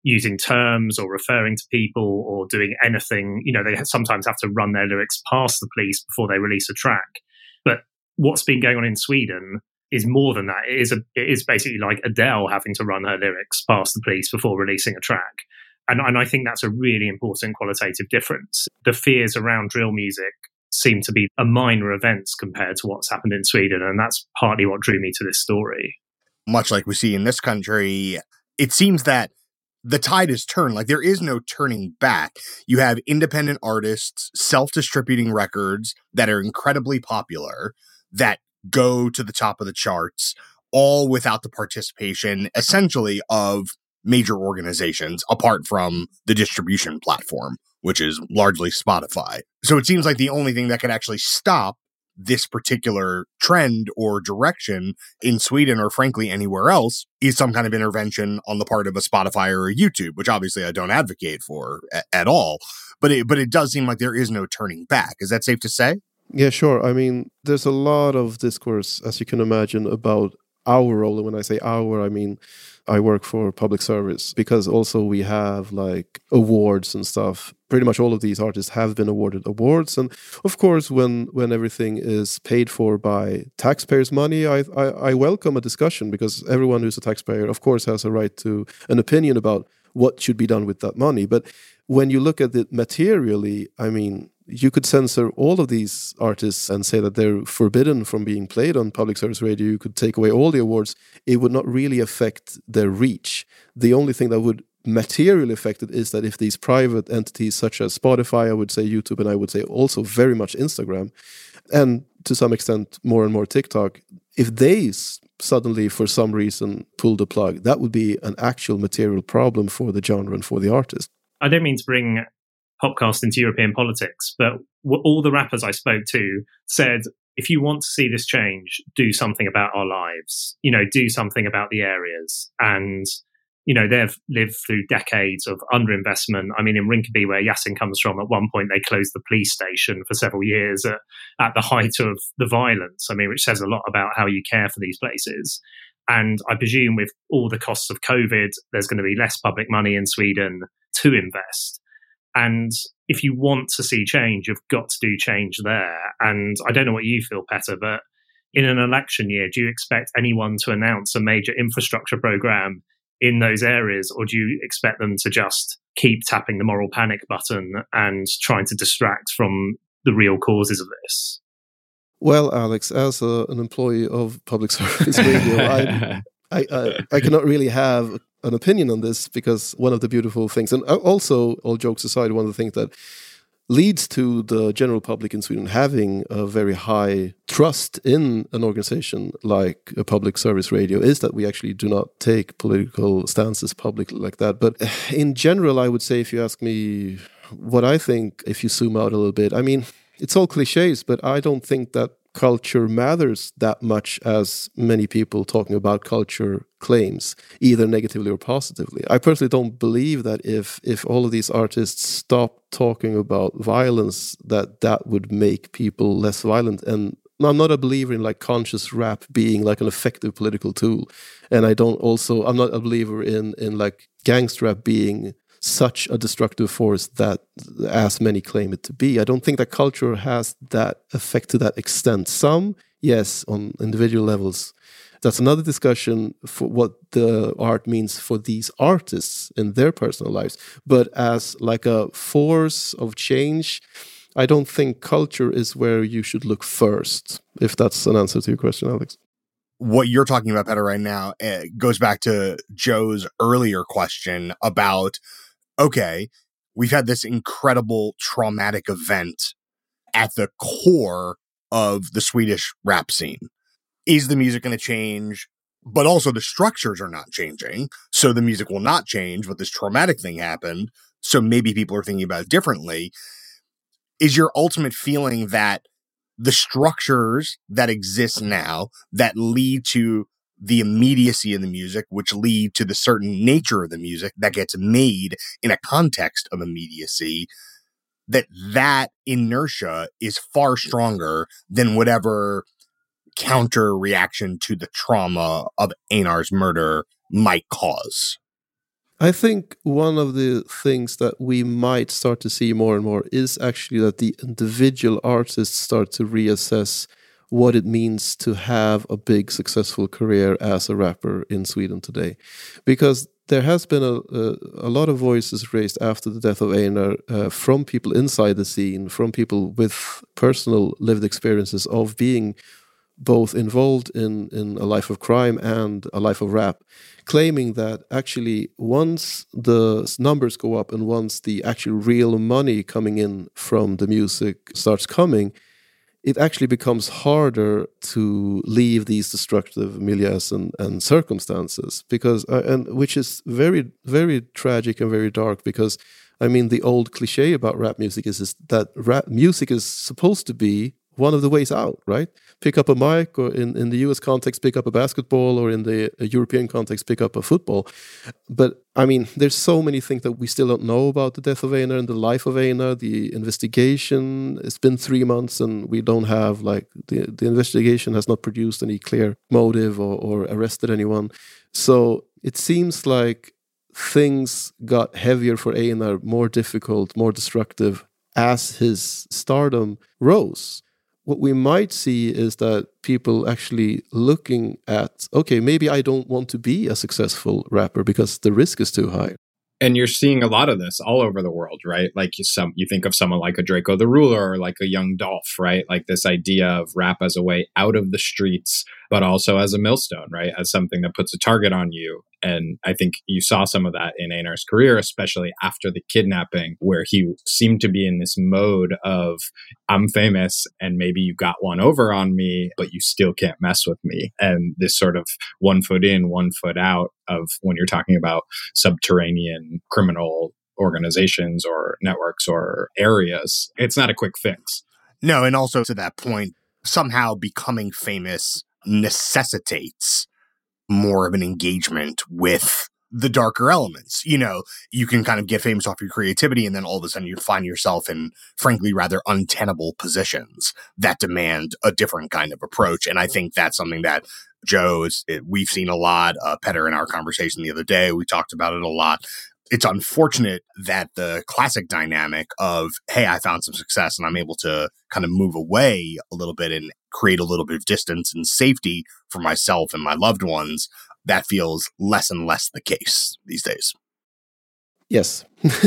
Speaker 4: terms or referring to people or doing anything. They sometimes have to run their lyrics past the police before they release a track. But what's been going on in Sweden is more than that. It is basically like Adele having to run her lyrics past the police before releasing a track. And I think that's a really important qualitative difference. The fears around drill music seem to be a minor events compared to what's happened in Sweden. And that's partly what drew me to this story.
Speaker 2: Much like we see in this country, it seems that the tide has turned. Like, there is no turning back. You have independent artists self-distributing records that are incredibly popular, that go to the top of the charts, all without the participation, essentially, of major organizations, apart from the distribution platform, which is largely Spotify. So it seems like the only thing that could actually stop this particular trend or direction in Sweden, or frankly anywhere else, is some kind of intervention on the part of a Spotify or a YouTube, which obviously I don't advocate for at all. But it does seem like there is no turning back. Is that safe to say?
Speaker 5: Yeah, sure. I mean, there's a lot of discourse, as you can imagine, about our role. And when I say our, I mean, I work for public service, because also we have like awards and stuff. Pretty much all of these artists have been awarded awards. And of course, when everything is paid for by taxpayers' money, I welcome a discussion, because everyone who's a taxpayer, of course, has a right to an opinion about what should be done with that money. But when you look at it materially, I mean, you could censor all of these artists and say that they're forbidden from being played on public service radio. You could take away all the awards. It would not really affect their reach. The only thing that would materially affect it is that if these private entities such as Spotify, I would say YouTube, and I would say also very much Instagram, and to some extent more and more TikTok, if they suddenly for some reason pull the plug, that would be an actual material problem for the genre and for the artist.
Speaker 4: I don't mean to bring Popcast into European politics, but all the rappers I spoke to said, if you want to see this change, do something about our lives, do something about the areas. And, they've lived through decades of underinvestment. I mean, in Rinkeby, where Yasin comes from, at one point they closed the police station for several years at the height of the violence. I mean, which says a lot about how you care for these places. And I presume with all the costs of COVID, there's going to be less public money in Sweden to invest. And if you want to see change, you've got to do change there. And I don't know what you feel, Petter, but in an election year, do you expect anyone to announce a major infrastructure program in those areas? Or do you expect them to just keep tapping the moral panic button and trying to distract from the real causes of this?
Speaker 5: Well, Alex, as an employee of public service radio, I cannot really have an opinion on this, because one of the beautiful things, and also, all jokes aside, one of the things that leads to the general public in Sweden having a very high trust in an organization like a public service radio is that we actually do not take political stances publicly like that. But in general, I would say, if you ask me what I think, if you zoom out a little bit, I mean, it's all cliches, but I don't think that culture matters that much as many people talking about culture claims, either negatively or positively. I personally don't believe that if all of these artists stop talking about violence, that would make people less violent. And I'm not a believer in like conscious rap being like an effective political tool. And I'm not a believer in like gangster rap being such a destructive force that, as many claim it to be. I don't think that culture has that effect to that extent. Some, yes, on individual levels. That's another discussion for what the art means for these artists in their personal lives. But as like a force of change, I don't think culture is where you should look first, if that's an answer to your question, Alex.
Speaker 2: What you're talking about, Petter, right now goes back to Joe's earlier question about, okay, we've had this incredible traumatic event at the core of the Swedish rap scene. Is the music going to change? But also the structures are not changing. So the music will not change, but this traumatic thing happened. So maybe people are thinking about it differently. Is your ultimate feeling that the structures that exist now that lead to the immediacy of the music, which lead to the certain nature of the music that gets made in a context of immediacy, that inertia is far stronger than whatever counter reaction to the trauma of Einar's murder might cause?
Speaker 5: I think one of the things that we might start to see more and more is actually that the individual artists start to reassess what it means to have a big successful career as a rapper in Sweden today. Because there has been a lot of voices raised after the death of Einar from people inside the scene, from people with personal lived experiences of being both involved in a life of crime and a life of rap, claiming that actually once the numbers go up and once the actual real money coming in from the music starts coming, it actually becomes harder to leave these destructive milieus and circumstances, because and which is very, very tragic and very dark, because I mean the old cliche about rap music is that rap music is supposed to be one of the ways out, right? Pick up a mic, or in the US context, pick up a basketball, or in the European context, pick up a football. But I mean, there's so many things that we still don't know about the death of Einar and the life of Einar. The investigation, it's been 3 months and we don't have, like, the investigation has not produced any clear motive or arrested anyone. So it seems like things got heavier for Einar, more difficult, more destructive as his stardom rose. What we might see is that people actually looking at, okay, maybe I don't want to be a successful rapper because the risk is too high.
Speaker 3: And you're seeing a lot of this all over the world, right? Like you think of someone like a Draco the Ruler, or like a Young Dolph, right? Like this idea of rap as a way out of the streets, but also as a millstone, right? As something that puts a target on you. And I think you saw some of that in Einar's career, especially after the kidnapping, where he seemed to be in this mode of, I'm famous and maybe you got one over on me, but you still can't mess with me. And this sort of 1 foot in, 1 foot out of when you're talking about subterranean criminal organizations or networks or areas, it's not a quick fix.
Speaker 2: No, and also to that point, somehow becoming famous necessitates more of an engagement with the darker elements. You know, you can kind of get famous off your creativity, and then all of a sudden you find yourself in, frankly, rather untenable positions that demand a different kind of approach. And I think that's something that we've seen a lot. Petter, in our conversation the other day, we talked about it a lot. It's unfortunate that the classic dynamic of, hey, I found some success and I'm able to kind of move away a little bit and create a little bit of distance and safety for myself and my loved ones, that feels less and less the case these days.
Speaker 5: Yes.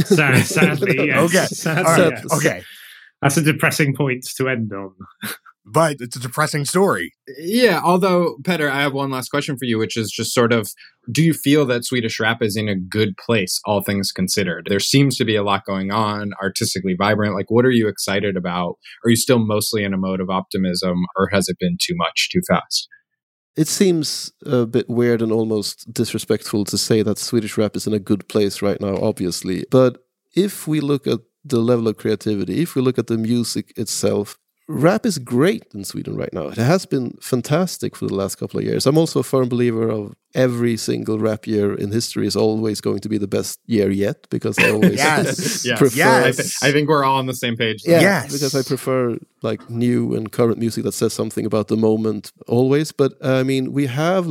Speaker 4: Sadly, yes.
Speaker 2: Okay.
Speaker 4: Sadly,
Speaker 2: right.
Speaker 4: yes.
Speaker 2: Okay.
Speaker 4: That's a depressing point to end on.
Speaker 2: But it's a depressing story.
Speaker 3: Yeah, although, Petter, I have one last question for you, which is just sort of, do you feel that Swedish rap is in a good place, all things considered? There seems to be a lot going on, artistically vibrant. Like, what are you excited about? Are you still mostly in a mode of optimism, or has it been too much, too fast?
Speaker 5: It seems a bit weird and almost disrespectful to say that Swedish rap is in a good place right now, obviously. But if we look at the level of creativity, if we look at the music itself, rap is great in Sweden right now. It has been fantastic for the last couple of years. I'm also a firm believer of every single rap year in history is always going to be the best year yet, because I always prefer...
Speaker 2: Yes.
Speaker 3: I think we're all on the same page.
Speaker 5: Yeah,
Speaker 2: yes.
Speaker 5: Because I prefer like new and current music that says something about the moment always. But I mean, we have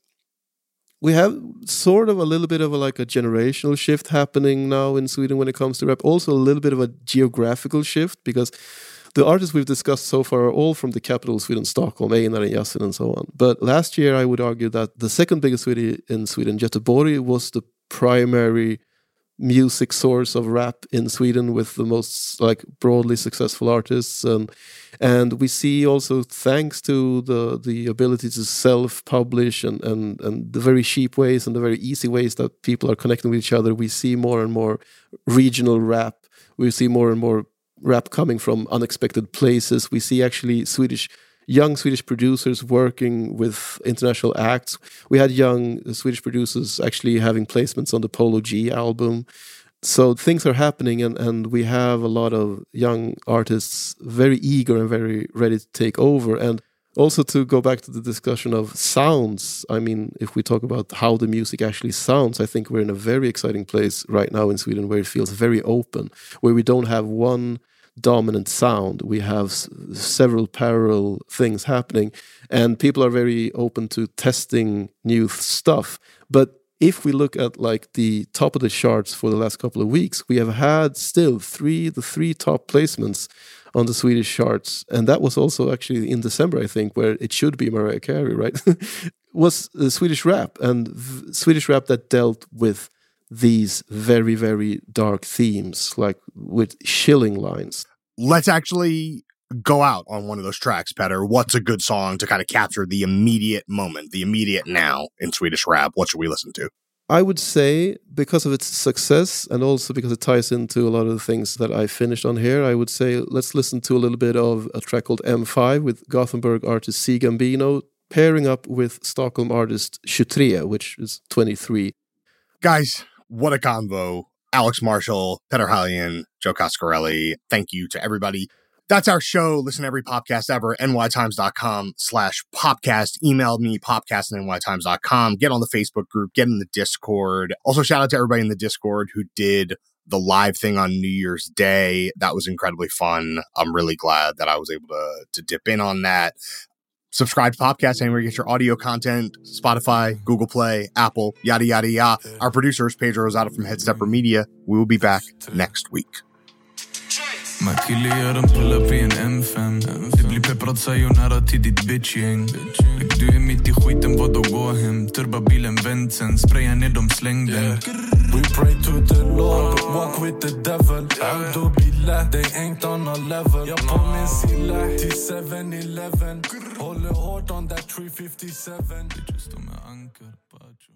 Speaker 5: sort of a little bit of a generational shift happening now in Sweden when it comes to rap. Also a little bit of a geographical shift, because the artists we've discussed so far are all from the capital of Sweden, Stockholm, Einar and Yasin and so on. But last year, I would argue that the second biggest city in Sweden, Göteborg, was the primary music source of rap in Sweden, with the most broadly successful artists. And we see also, thanks to the ability to self-publish and the very cheap ways and the very easy ways that people are connecting with each other, we see more and more regional rap. We see more and more rap coming from unexpected places. We see actually young Swedish producers working with international acts. We had young Swedish producers actually having placements on the Polo G album. So things are happening, and we have a lot of young artists very eager and very ready to take over. And also, to go back to the discussion of sounds, I mean, if we talk about how the music actually sounds, I think we're in a very exciting place right now in Sweden, where it feels very open, where we don't have one dominant sound. We have several parallel things happening, and people are very open to testing new stuff. But if we look at the top of the charts for the last couple of weeks, we have had still the three top placements on the Swedish charts. And that was also actually in December, I think, where it should be Mariah Carey, right? was Swedish rap, and Swedish rap that dealt with these very, very dark themes, like with chilling lines.
Speaker 2: Let's actually go out on one of those tracks, Petter. What's a good song to kind of capture the immediate moment, the immediate now in Swedish rap? What should we listen to?
Speaker 5: I would say, because of its success and also because it ties into a lot of the things that I finished on here, I would say let's listen to a little bit of a track called M5 with Gothenburg artist C. Gambino pairing up with Stockholm artist 23, which is 23.
Speaker 2: Guys, what a convo. Alex Marshall, Petter Hallien, Joe Coscarelli. Thank you to everybody. That's our show. Listen to every podcast ever. nytimes.com/popcast. Email me, popcast@nytimes.com. Get on the Facebook group. Get in the Discord. Also, shout out to everybody in the Discord who did the live thing on New Year's Day. That was incredibly fun. I'm really glad that I was able to dip in on that. Subscribe to Popcast anywhere you get your audio content. Spotify, Google Play, Apple, yada, yada, yada. Our producer is Pedro Rosado from Headstepper Media. We will be back next week.
Speaker 8: Man kille gör en pull-up i en M5. Det blir pepprad sayonara till ditt bitchgäng. Du är mitt i skiten, vad då gå hem. Turbabilen vänt sen, spraya ner de slängden. We pray to the Lord, but walk with the devil. Out och bila, they ain't on a level. Jag på min silla till 7-Eleven. Håller hårt on that 357. Det just de är ankar, pacho.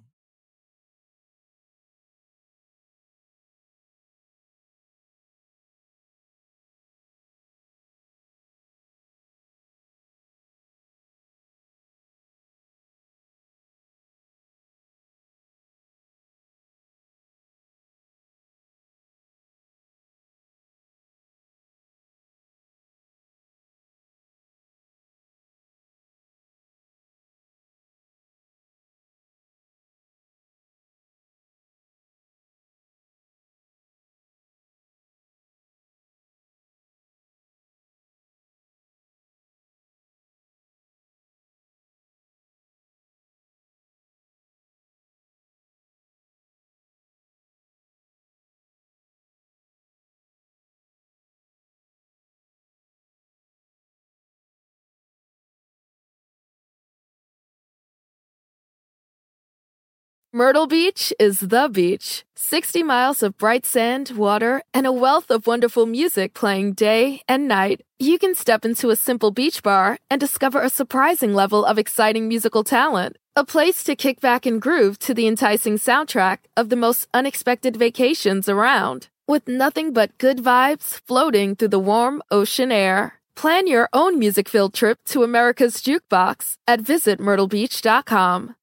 Speaker 9: Myrtle Beach is the beach. 60 miles of bright sand, water, and a wealth of wonderful music playing day and night. You can step into a simple beach bar and discover a surprising level of exciting musical talent. A place to kick back and groove to the enticing soundtrack of the most unexpected vacations around. With nothing but good vibes floating through the warm ocean air. Plan your own music-filled trip to America's Jukebox at visitmyrtlebeach.com.